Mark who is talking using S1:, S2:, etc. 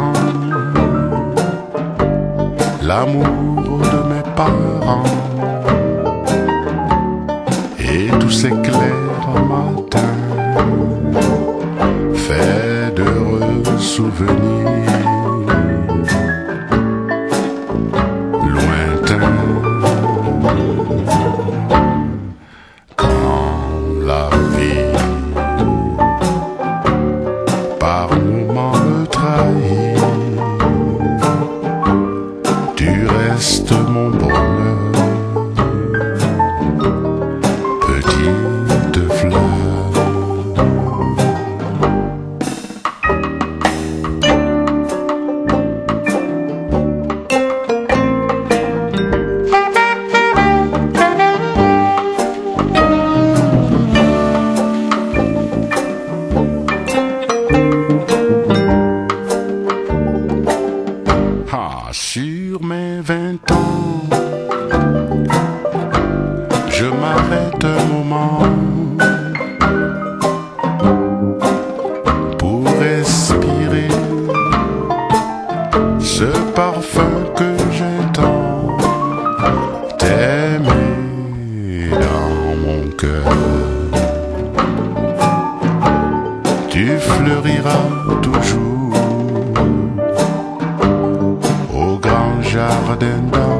S1: enfants, l'amour de mes parents et tous ces clairs matins faits d'heureux souvenirs lointains. Quand la vie par moments me trahit, tu restes mon bonheur, petite fleur. Sur mes 20 ans, je m'arrête un moment pour respirer ce parfum que j'entends, t'aimer dans mon cœur. Tu fleuriras toujours jardin